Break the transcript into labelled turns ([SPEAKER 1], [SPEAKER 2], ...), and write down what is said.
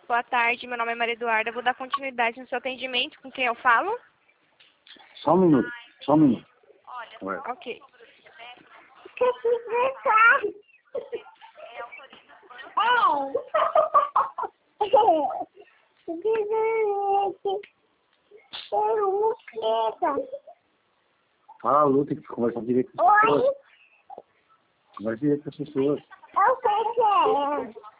[SPEAKER 1] Boa tarde, meu nome é Maria Eduarda. Vou dar continuidade no seu atendimento. Com quem eu falo?
[SPEAKER 2] Só um minuto, só um minuto. Vai.
[SPEAKER 1] Ok.
[SPEAKER 2] Fala, Lu, tem que conversar direito com as pessoas. Conversa direito com as pessoas.
[SPEAKER 3] Eu sei que é.